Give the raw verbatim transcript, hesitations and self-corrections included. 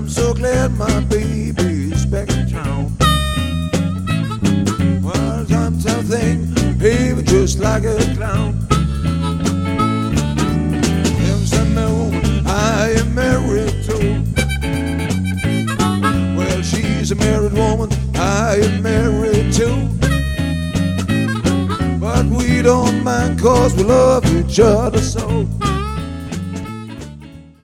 I'm so glad my baby's back in town. Well, sometimes I think, baby, just like a clown. There's a woman I am married to. Well, she's a married woman I am married to. But we don't mind 'cause we love each other so.